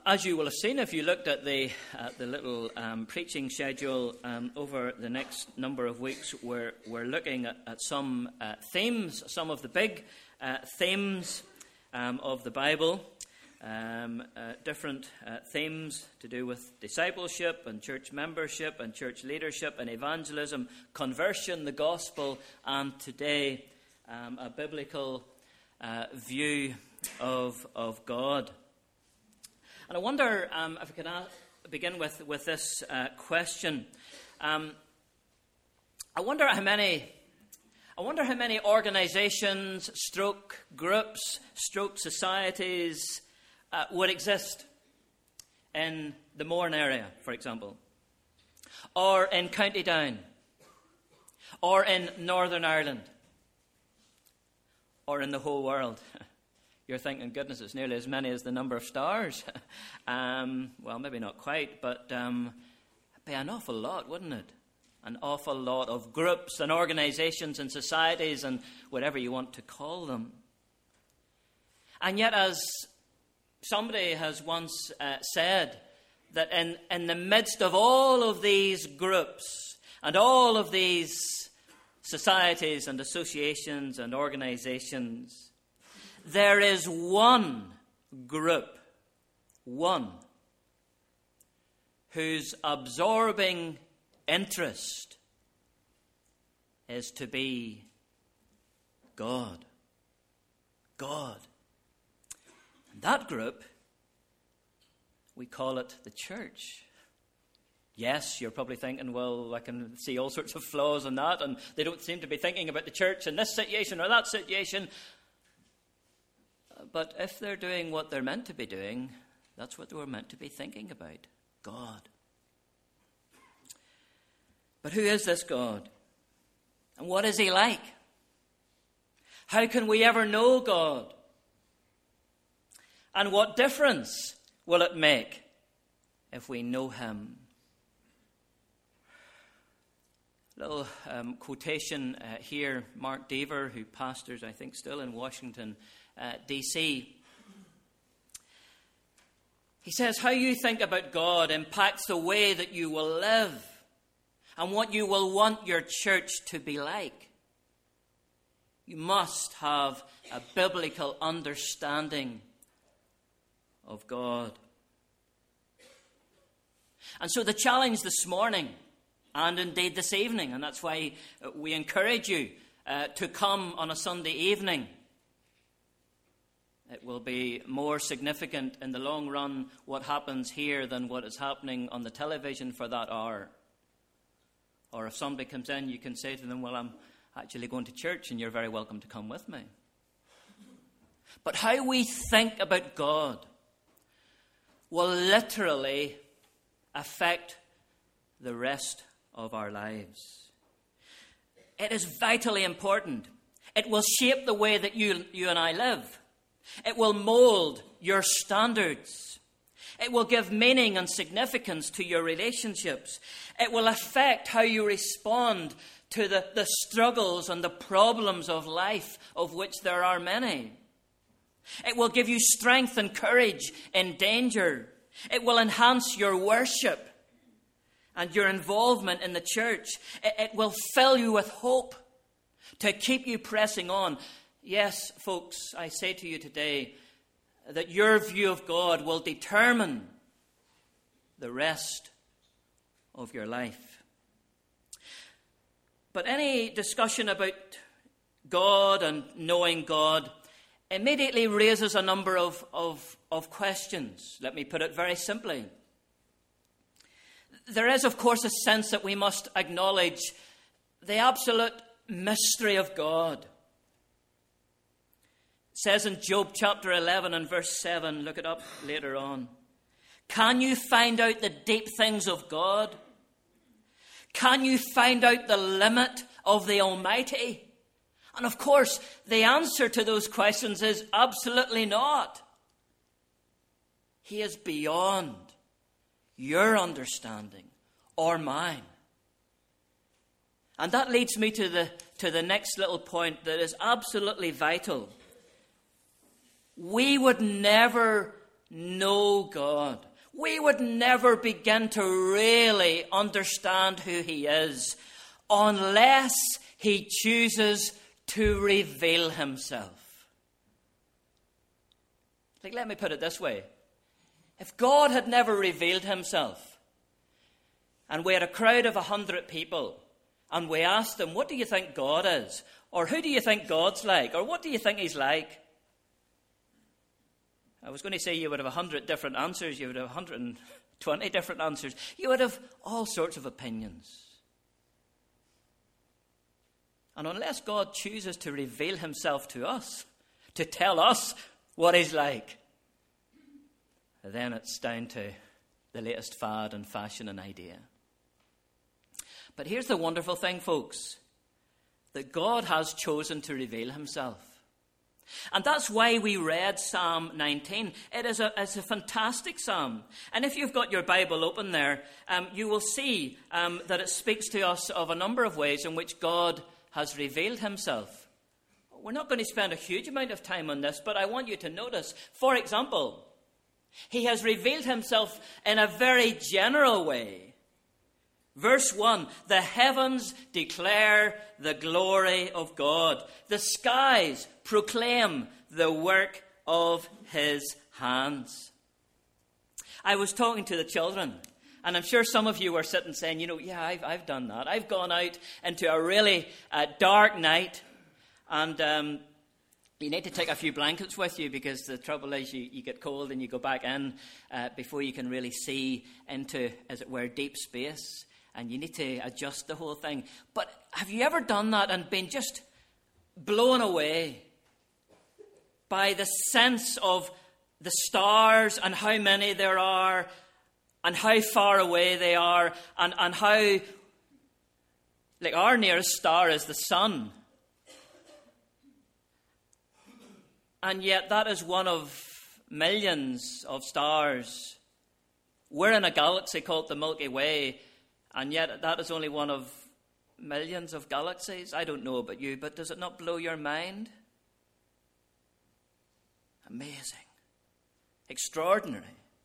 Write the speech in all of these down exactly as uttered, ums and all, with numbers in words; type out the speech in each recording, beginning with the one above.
as you will have seen if you looked at the at the little um, preaching schedule um, over the next number of weeks, we're, we're looking at, at some uh, themes, some of the big uh, themes um, of the Bible, um, uh, different uh, themes to do with discipleship and church membership and church leadership and evangelism, conversion, the gospel, and today um, a biblical uh, view of, of God. And I wonder um, if I can uh, begin with, with this uh, question. Um, I wonder how many, I wonder how many organisations, stroke groups, stroke societies uh, would exist in the Mourne area, for example, or in County Down, or in Northern Ireland, or in the whole world. You're thinking, goodness, it's nearly as many as the number of stars. um, well, maybe not quite, but um, it'd be an awful lot, wouldn't it? An awful lot of groups and organisations and societies and whatever you want to call them. And yet, as somebody has once uh, said, that in, in the midst of all of these groups and all of these societies and associations and organisations, there is one group, one, whose absorbing interest is to be God. God. And that group, we call it the church. Yes, you're probably thinking, well, I can see all sorts of flaws in that, and they don't seem to be thinking about the church in this situation or that situation. But if they're doing what they're meant to be doing, that's what they were meant to be thinking about, God. But who is this God? And what is he like? How can we ever know God? And what difference will it make if we know him? Little um, quotation uh, here. Mark Deaver, who pastors, I think, still in Washington, Uh, D C He says, how you think about God impacts the way that you will live and what you will want your church to be like. You must have a biblical understanding of God. And so the challenge this morning, and indeed this evening, and that's why we encourage you uh, to come on a Sunday evening. It will be more significant in the long run what happens here than what is happening on the television for that hour. Or if somebody comes in, you can say to them, well, I'm actually going to church and you're very welcome to come with me. But how we think about God will literally affect the rest of our lives. It is vitally important. It will shape the way that you, you and I live. It will mold your standards. It will give meaning and significance to your relationships. It will affect how you respond to the, the struggles and the problems of life, of which there are many. It will give you strength and courage in danger. It will enhance your worship and your involvement in the church. It, it will fill you with hope to keep you pressing on. Yes, folks, I say to you today that your view of God will determine the rest of your life. But any discussion about God and knowing God immediately raises a number of, of, of questions. Let me put it very simply. There is, of course, a sense that we must acknowledge the absolute mystery of God. It says in Job chapter eleven and verse seven, look it up later on. Can you find out the deep things of God? Can you find out the limit of the Almighty? And of course, the answer to those questions is absolutely not. He is beyond your understanding or mine. And that leads me to the, to the next little point that is absolutely vital. We would never know God. We would never begin to really understand who he is unless he chooses to reveal himself. Like, let me put it this way. If God had never revealed himself, and we had a crowd of a hundred people, and we asked them, what do you think God is? Or who do you think God's like? Or what do you think he's like? I was going to say you would have a hundred different answers. You would have one hundred twenty different answers. You would have all sorts of opinions. And unless God chooses to reveal himself to us, to tell us what he's like, then it's down to the latest fad and fashion and idea. But here's the wonderful thing, folks, that God has chosen to reveal himself. And that's why we read Psalm nineteen. It is a, it's a fantastic psalm. And if you've got your Bible open there, um, you will see um, that it speaks to us of a number of ways in which God has revealed himself. We're not going to spend a huge amount of time on this, but I want you to notice, for example, he has revealed himself in a very general way. Verse one, the heavens declare the glory of God. The skies proclaim the work of his hands. I was talking to the children, and I'm sure some of you were sitting saying, you know, yeah, I've, I've done that. I've gone out into a really uh, dark night, and um, you need to take a few blankets with you, because the trouble is you, you get cold and you go back in uh, before you can really see into, as it were, deep space. And you need to adjust the whole thing. But have you ever done that and been just blown away by the sense of the stars and how many there are and how far away they are and, and how, like, our nearest star is the sun. And yet that is one of millions of stars. We're in a galaxy called the Milky Way, and yet that is only one of millions of galaxies. I don't know about you, but does it not blow your mind? Amazing. Extraordinary.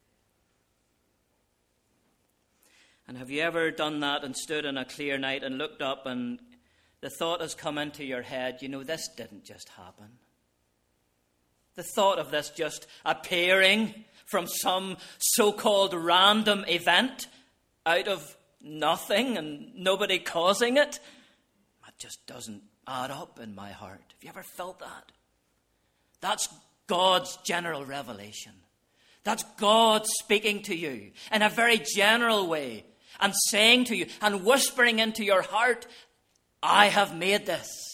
And have you ever done that and stood on a clear night and looked up and the thought has come into your head, you know, this didn't just happen. The thought of this just appearing from some so-called random event out of nothing and nobody causing it, that just doesn't add up in my heart. Have you ever felt that? That's God's general revelation. That's God speaking to you in a very general way and saying to you and whispering into your heart, I have made this.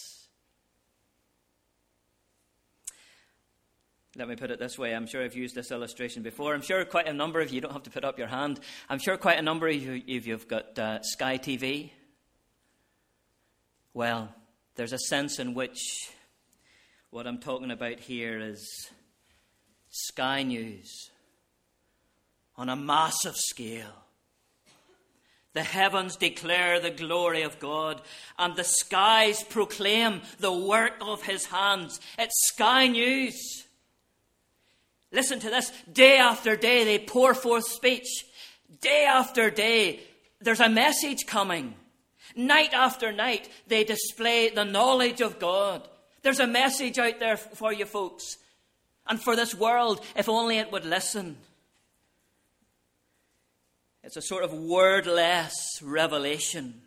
Let me put it this way. I'm sure I've used this illustration before. I'm sure quite a number of you, you don't have to put up your hand, I'm sure quite a number of you, if you've got uh, Sky T V. Well, there's a sense in which what I'm talking about here is Sky News on a massive scale. The heavens declare the glory of God, and the skies proclaim the work of his hands. It's Sky News. Listen to this. Day after day, they pour forth speech. Day after day, there's a message coming. Night after night, they display the knowledge of God. There's a message out there for you folks. And for this world, if only it would listen. It's a sort of wordless revelation.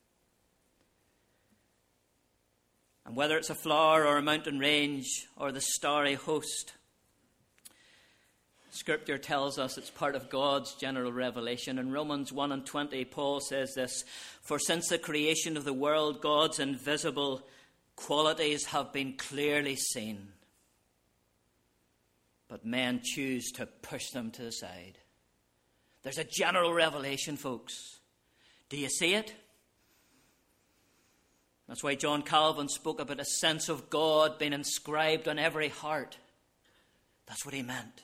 And whether it's a flower or a mountain range or the starry host, Scripture tells us it's part of God's general revelation. In Romans one and twenty, Paul says this, for since the creation of the world, God's invisible qualities have been clearly seen, but men choose to push them to the side. There's a general revelation, folks. Do you see it? That's why John Calvin spoke about a sense of God being inscribed on every heart. That's what he meant.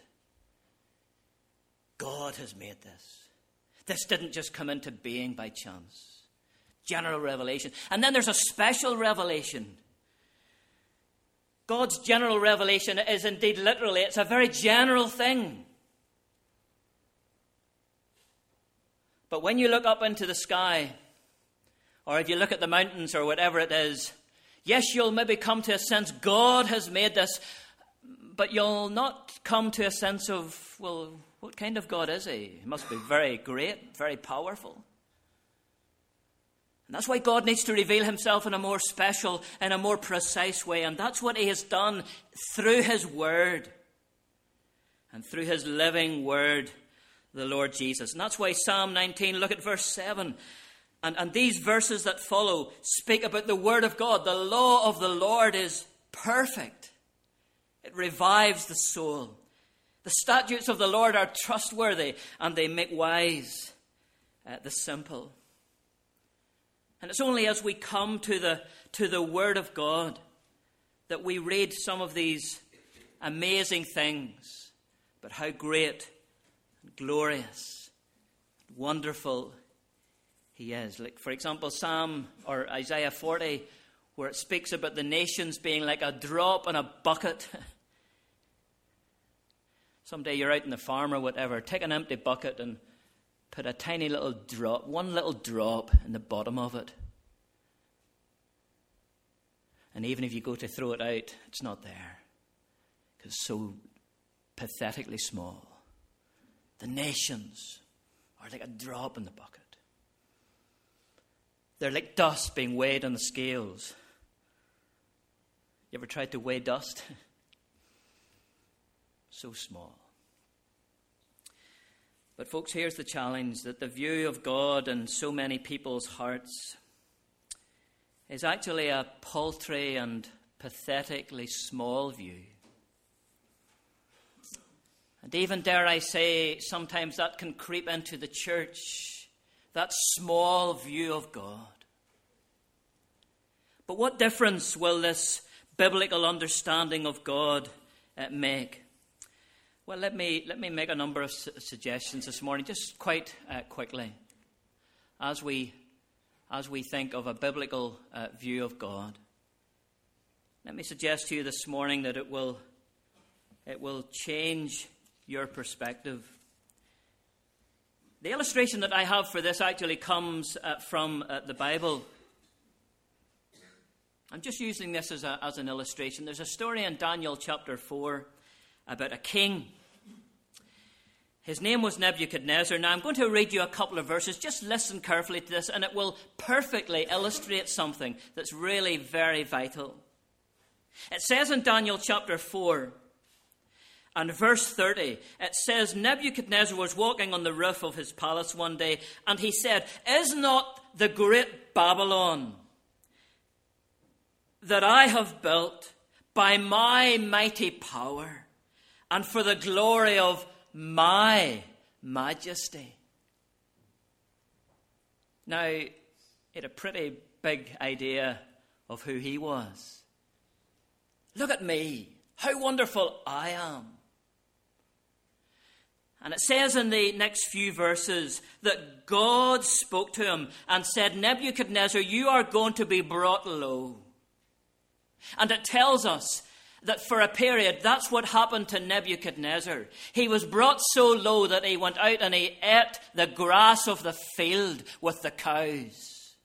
God has made this. This didn't just come into being by chance. General revelation. And then there's a special revelation. God's general revelation is indeed literally, it's a very general thing. But when you look up into the sky, or if you look at the mountains or whatever it is, yes, you'll maybe come to a sense God has made this, but you'll not come to a sense of, well, what kind of God is he? He must be very great, very powerful. And that's why God needs to reveal himself in a more special, in a more precise way. And that's what he has done through his word. And through his living word, the Lord Jesus. And that's why Psalm nineteen, look at verse seven. And, and these verses that follow speak about the word of God. The law of the Lord is perfect. It revives the soul. The statutes of the Lord are trustworthy, and they make wise uh, the simple. And it's only as we come to the, to the Word of God that we read some of these amazing things, but how great and glorious and wonderful he is. Like, for example, Psalm or Isaiah forty, where it speaks about the nations being like a drop in a bucket. Someday you're out in the farm or whatever, take an empty bucket and put a tiny little drop, one little drop in the bottom of it. And even if you go to throw it out, it's not there. Because it's so pathetically small. The nations are like a drop in the bucket. They're like dust being weighed on the scales. You ever tried to weigh dust? So small. But folks, here's the challenge, that the view of God in so many people's hearts is actually a paltry and pathetically small view. And even, dare I say, sometimes that can creep into the church, that small view of God. But what difference will this biblical understanding of God uh, make? Well, let me let me make a number of su- suggestions this morning, just quite uh, quickly, as we as we think of a biblical uh, view of God. Let me suggest to you this morning that it will it will change your perspective. The illustration that I have for this actually comes uh, from uh, the Bible. I'm just using this as a, as an illustration. There's a story in Daniel chapter four about a king. His name was Nebuchadnezzar. Now I'm going to read you a couple of verses. Just listen carefully to this, and it will perfectly illustrate something that's really very vital. It says in Daniel chapter four and verse thirty, it says, Nebuchadnezzar was walking on the roof of his palace one day, and he said, "Is not the great Babylon that I have built by my mighty power and for the glory of my majesty?" Now, he had a pretty big idea of who he was. Look at me, how wonderful I am. And it says in the next few verses that God spoke to him and said, "Nebuchadnezzar, you are going to be brought low." And it tells us that for a period, that's what happened to Nebuchadnezzar. He was brought so low that he went out and he ate the grass of the field with the cows.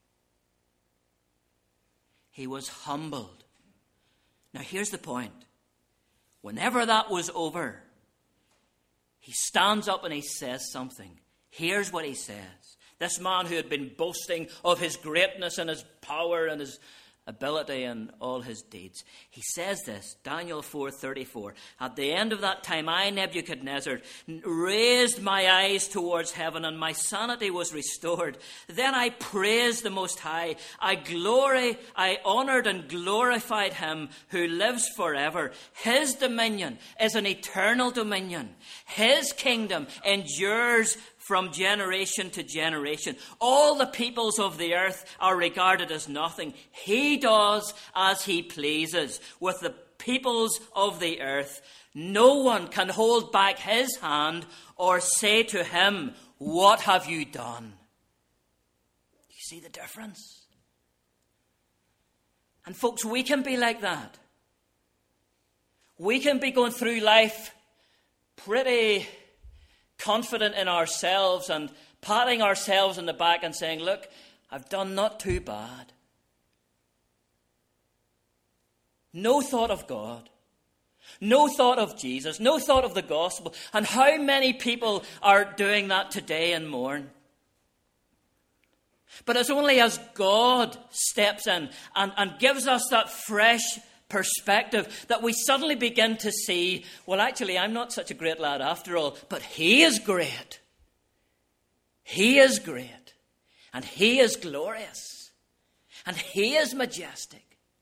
He was humbled. Now here's the point. Whenever that was over, he stands up and he says something. Here's what he says. This man who had been boasting of his greatness and his power and his ability and all his deeds. He says this, Daniel four thirty-four. At the end of that time, I, Nebuchadnezzar, raised my eyes towards heaven, and my sanity was restored. Then I praised the Most High. I glory, I honored and glorified him who lives forever. His dominion is an eternal dominion. His kingdom endures from generation to generation. All the peoples of the earth are regarded as nothing. He does as he pleases with the peoples of the earth. No one can hold back his hand or say to him, "What have you done?" Do you see the difference? And folks, we can be like that. We can be going through life pretty confident in ourselves and patting ourselves on the back and saying, look, I've done not too bad. No thought of God. No thought of Jesus. No thought of the gospel. And how many people are doing that today and mourn? But it's only as God steps in and, and gives us that fresh perspective that we suddenly begin to see, well, actually, I'm not such a great lad after all, but he is great. He is great. And he is glorious. And he is majestic.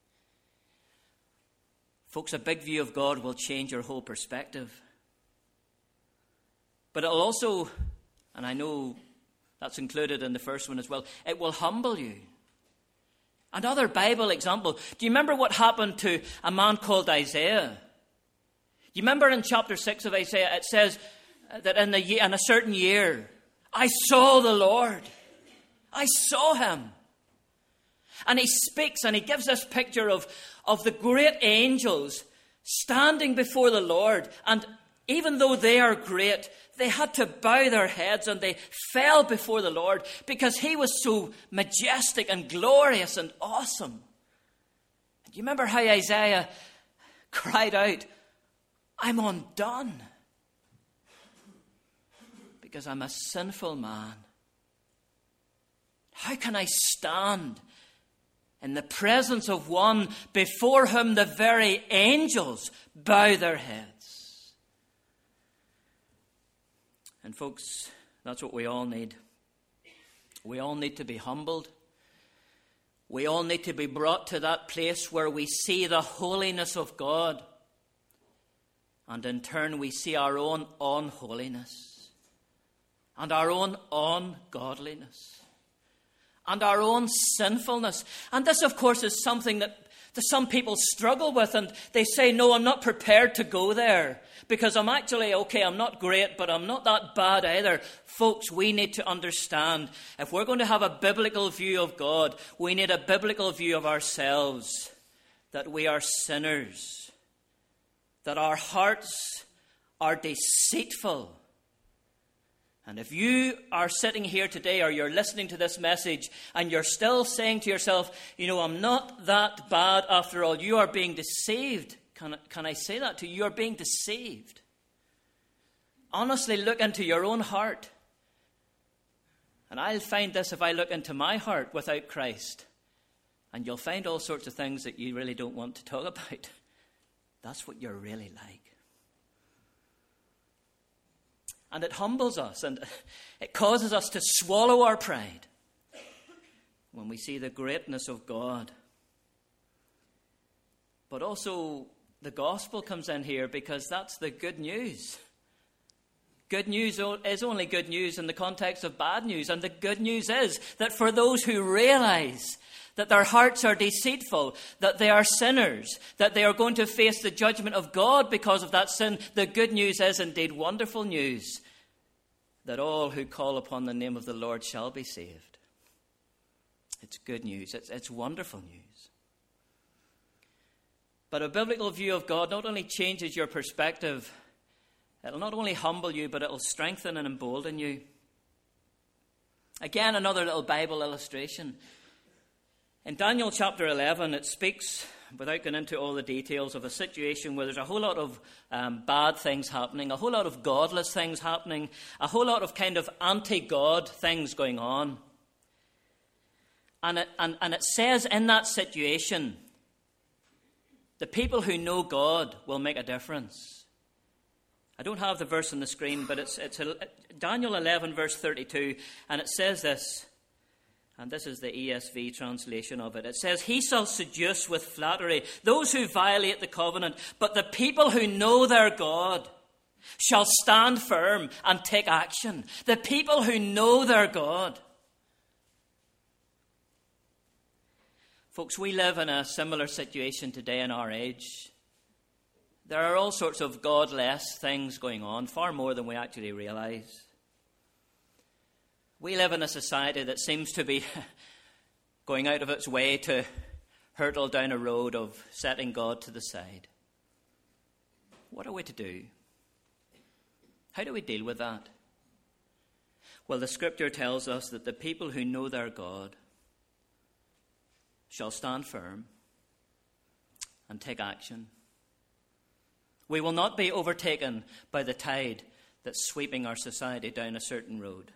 Folks, a big view of God will change your whole perspective. But it'll also, and I know that's included in the first one as well, it will humble you. Another Bible example. Do you remember what happened to a man called Isaiah? You remember in chapter six of Isaiah, it says that in, the, in a certain year, I saw the Lord. I saw him. And he speaks and he gives this picture of, of the great angels standing before the Lord. And even though they are great, they had to bow their heads and they fell before the Lord because he was so majestic and glorious and awesome. Do you remember how Isaiah cried out, I'm undone because I'm a sinful man. How can I stand in the presence of one before whom the very angels bow their heads? And folks, that's what we all need. We all need to be humbled. We all need to be brought to that place where we see the holiness of God. And in turn, we see our own unholiness. And our own ungodliness. And our own sinfulness. And this, of course, is something that some people struggle with, and they say, no, I'm not prepared to go there because I'm actually, okay, I'm not great, but I'm not that bad either. Folks, we need to understand, if we're going to have a biblical view of God, we need a biblical view of ourselves, that we are sinners, that our hearts are deceitful. And if you are sitting here today or you're listening to this message and you're still saying to yourself, you know, I'm not that bad after all, you are being deceived. Can, can I say that to you? You are being deceived. Honestly, look into your own heart. And I'll find this if I look into my heart without Christ. And you'll find all sorts of things that you really don't want to talk about. That's what you're really like. And it humbles us and it causes us to swallow our pride when we see the greatness of God. But also the gospel comes in here because that's the good news. Good news is only good news in the context of bad news. And the good news is that for those who realize that their hearts are deceitful, that they are sinners, that they are going to face the judgment of God because of that sin, the good news is indeed wonderful news, that all who call upon the name of the Lord shall be saved. It's good news. It's, it's wonderful news. But a biblical view of God not only changes your perspective, it'll not only humble you, but it'll strengthen and embolden you. Again, another little Bible illustration. In Daniel chapter eleven, it speaks, without going into all the details, of a situation where there's a whole lot of um, bad things happening, a whole lot of godless things happening, a whole lot of kind of anti-God things going on. And it, and, and it says in that situation, the people who know God will make a difference. I don't have the verse on the screen, but it's, it's a, Daniel eleven, verse thirty-two, and it says this. And this is the E S V translation of it. It says, he shall seduce with flattery those who violate the covenant, but the people who know their God shall stand firm and take action. The people who know their God. Folks, we live in a similar situation today in our age. There are all sorts of godless things going on, far more than we actually realize. We live in a society that seems to be going out of its way to hurtle down a road of setting God to the side. What are we to do? How do we deal with that? Well, the scripture tells us that the people who know their God shall stand firm and take action. We will not be overtaken by the tide that's sweeping our society down a certain road.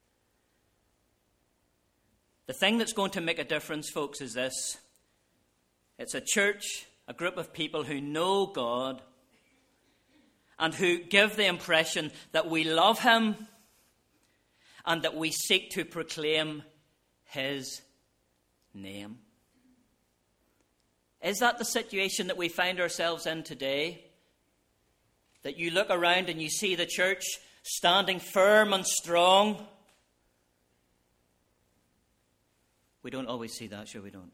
The thing that's going to make a difference, folks, is this. It's a church, a group of people who know God and who give the impression that we love him and that we seek to proclaim his name. Is that the situation that we find ourselves in today? That you look around and you see the church standing firm and strong? We don't always see that, sure we don't.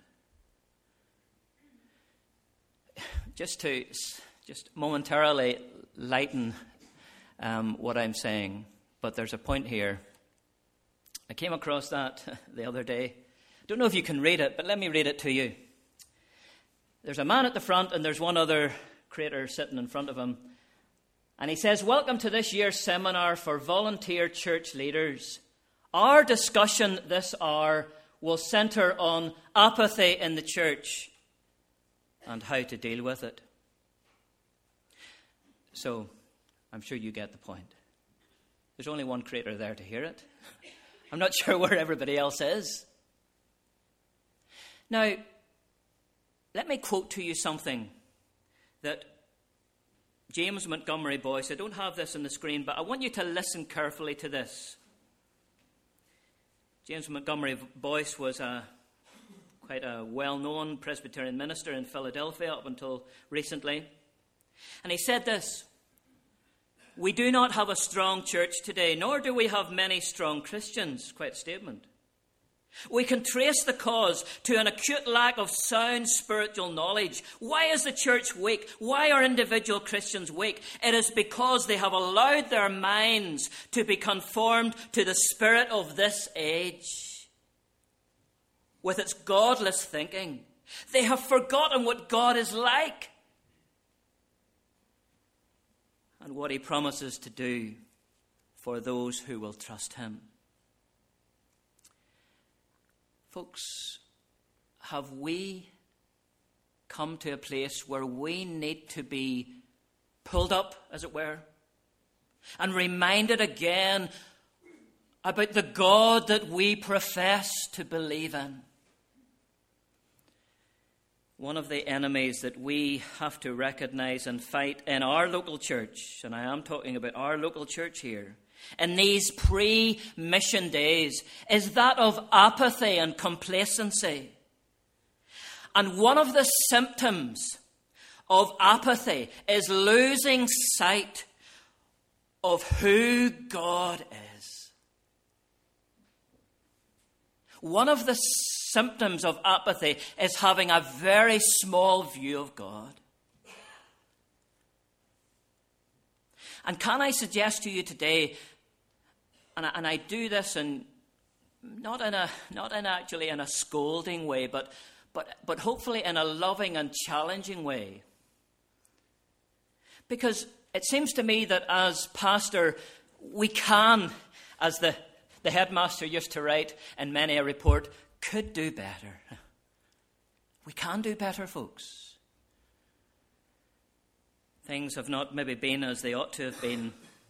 Just to just momentarily lighten um, what I'm saying, but there's a point here. I came across that the other day. I don't know if you can read it, but let me read it to you. There's a man at the front and there's one other creator sitting in front of him. And he says, "Welcome to this year's seminar for volunteer church leaders. Our discussion this hour will centre on apathy in the church and how to deal with it." So, I'm sure you get the point. There's only one creator there to hear it. I'm not sure where everybody else is. Now, let me quote to you something that James Montgomery Boyce, I don't have this on the screen, but I want you to listen carefully to this. James Montgomery Boyce was a, quite a well-known Presbyterian minister in Philadelphia up until recently. And he said this: "We do not have a strong church today, nor do we have many strong Christians." Quite a statement. "We can trace the cause to an acute lack of sound spiritual knowledge. Why is the church weak? Why are individual Christians weak? It is because they have allowed their minds to be conformed to the spirit of this age with its godless thinking. They have forgotten what God is like and what he promises to do for those who will trust him." Folks, have we come to a place where we need to be pulled up, as it were, and reminded again about the God that we profess to believe in? One of the enemies that we have to recognize and fight in our local church, and I am talking about our local church here, in these pre-mission days, is that of apathy and complacency. And one of the symptoms of apathy is losing sight of who God is. One of the symptoms of apathy is having a very small view of God. And can I suggest to you today, and I, and I do this in not in a not in actually in a scolding way, but but but hopefully in a loving and challenging way. Because it seems to me that as pastor, we can, as the, the headmaster used to write in many a report, could do better. We can do better, folks. Things have not maybe been as they ought to have been.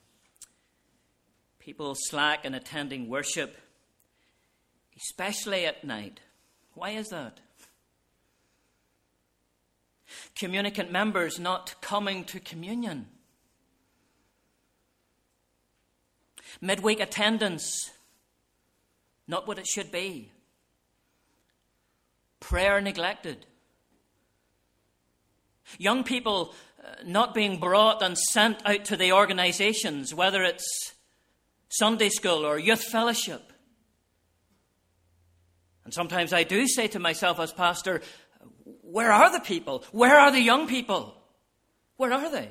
People slack in attending worship, especially at night. Why is that? Communicant members not coming to communion. Midweek attendance, not what it should be. Prayer neglected. Young people uh, not being brought and sent out to the organizations, whether it's Sunday school or youth fellowship. And sometimes I do say to myself as pastor, where are the people? Where are the young people? Where are they?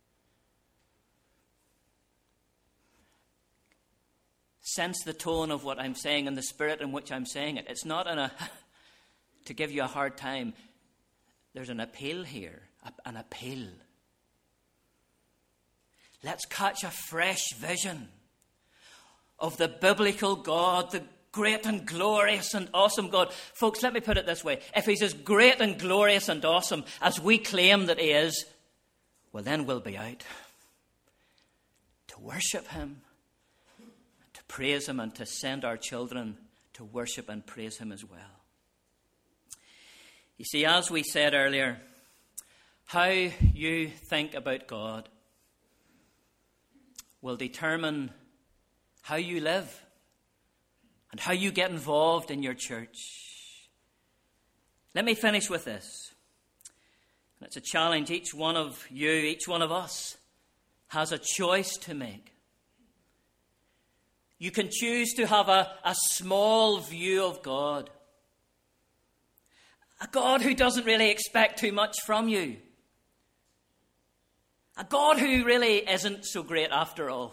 Sense the tone of what I'm saying and the spirit in which I'm saying it. It's not in a to give you a hard time. There's an appeal here, an appeal. Let's catch a fresh vision of the biblical God, the great and glorious and awesome God. Folks, let me put it this way. If he's as great and glorious and awesome as we claim that he is, well, then we'll be out to worship him, to praise him, and to send our children to worship and praise him as well. You see, as we said earlier, how you think about God will determine how you live and how you get involved in your church. Let me finish with this. And it's a challenge. Each one of you, each one of us, has a choice to make. You can choose to have a, a small view of God. A God who doesn't really expect too much from you. A God who really isn't so great after all.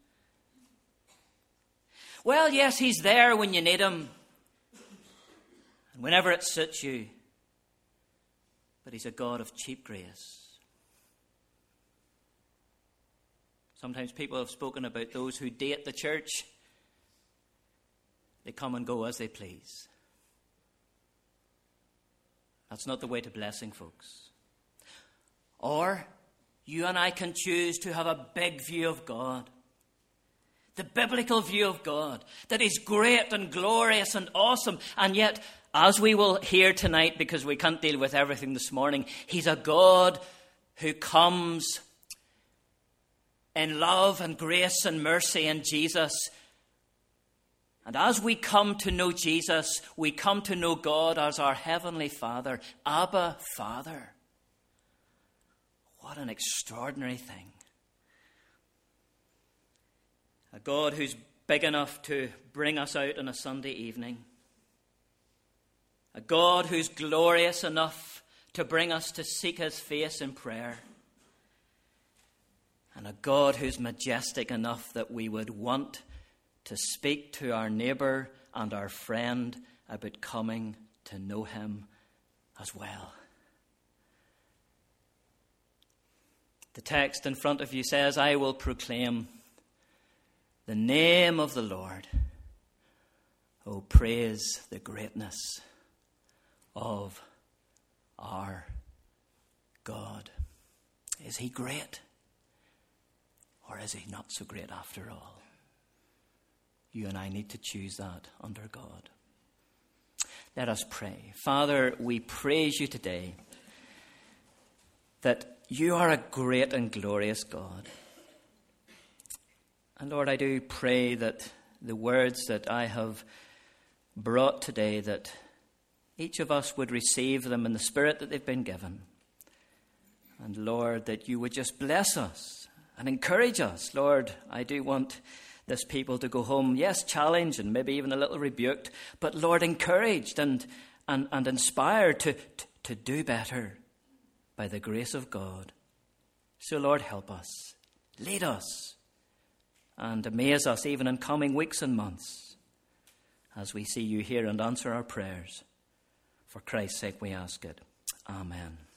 Well, yes, he's there when you need him. And whenever it suits you. But he's a God of cheap grace. Sometimes people have spoken about those who date the church. They come and go as they please. That's not the way to blessing, folks. Or you and I can choose to have a big view of God. The biblical view of God. That is great and glorious and awesome. And yet, as we will hear tonight, because we can't deal with everything this morning, he's a God who comes in love and grace and mercy in Jesus. And as we come to know Jesus, we come to know God as our Heavenly Father, Abba, Father. What an extraordinary thing. A God who's big enough to bring us out on a Sunday evening. A God who's glorious enough to bring us to seek his face in prayer. And a God who's majestic enough that we would want to speak to our neighbour and our friend about coming to know him as well. The text in front of you says, I will proclaim the name of the Lord. Oh, praise the greatness of our God. Is he great? Or is he not so great after all? You and I need to choose that under God. Let us pray. Father, we praise you today that you are a great and glorious God. And Lord, I do pray that the words that I have brought today, that each of us would receive them in the spirit that they've been given. And Lord, that you would just bless us and encourage us. Lord, I do want this people to go home, yes, challenged and maybe even a little rebuked, but Lord, encouraged and, and, and inspired to, to, to do better by the grace of God. So Lord, help us, lead us, and amaze us even in coming weeks and months as we see you here and answer our prayers. For Christ's sake we ask it. Amen.